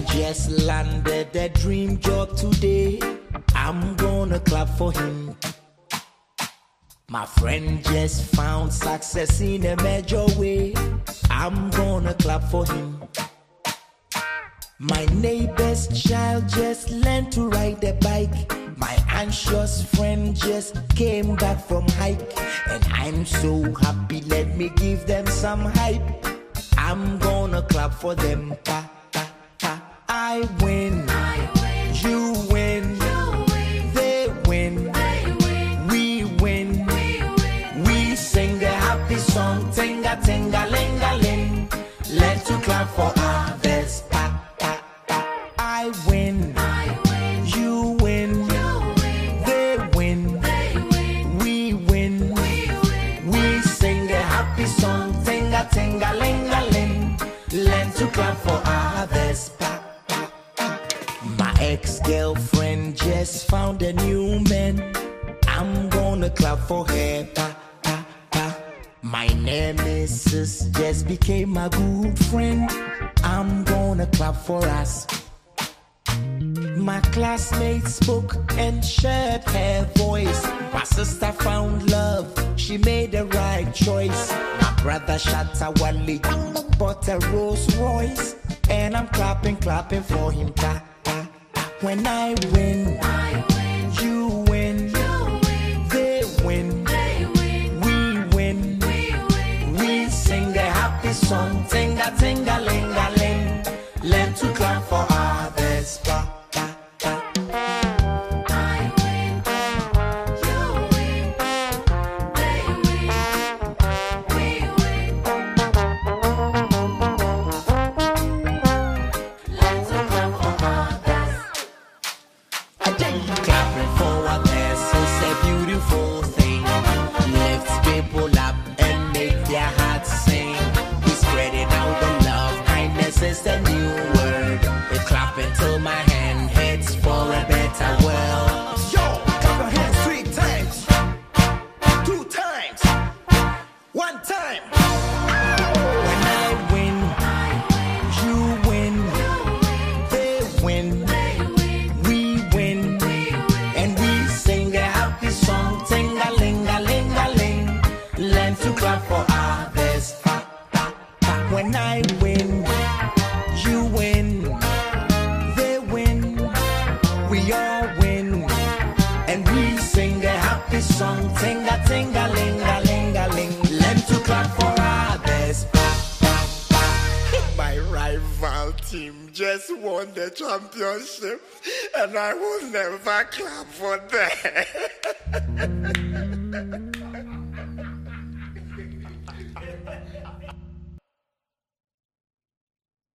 just landed a dream job today. I'm gonna clap for him. My friend just found success in a major way. I'm gonna clap for him. My neighbor's child just learned to ride a bike. My anxious friend just came back from hike. And I'm so happy, let me give them some hype. I'm gonna clap for them. Pa, pa, pa. I win. You win. They win. We win. We sing a happy song. Tinga, tinga, linga, ling. Let's to clap for others. Pa, pa, pa. I win. You win. They win. We win. We sing a happy song. Tinga, tinga, linga, ling. Learn to clap for others. Pa, pa, pa. My ex-girlfriend just found a new man. I'm gonna clap for her. Pa, pa, pa. My nemesis just became a good friend. I'm gonna clap for us. My classmates spoke and shared her voice. My sister found love, she made the right choice. My brother shot a Wally, bought a Rolls Royce. And I'm clapping, clapping for him. Pa, pa, pa. When I win, you win. They win. We win. We sing a happy song. Tinga, tinga, linga, ling. Learn to clap for others. Pa, pa, pa. Clapping for others is a beautiful thing. Lifts people up and make their hearts sing. We're spreading out the love, kindness is the new word. We're clapping till my hand hits for a better world. Yo, clap your hands 3 times, 2 times, 1 time. When I win, you win, they win. We win, and we sing a happy song. Ting-a-ling-a-ling-a-ling. Learn to clap for others. Pa, pa, pa. When I win, you win, they win, we all win, and we sing a happy song. Ting-a-ting-a-ling-a-ling-a-ling. Learn to clap for others. Pa, pa, pa. My rival team just won the championship, and I will never clap for them.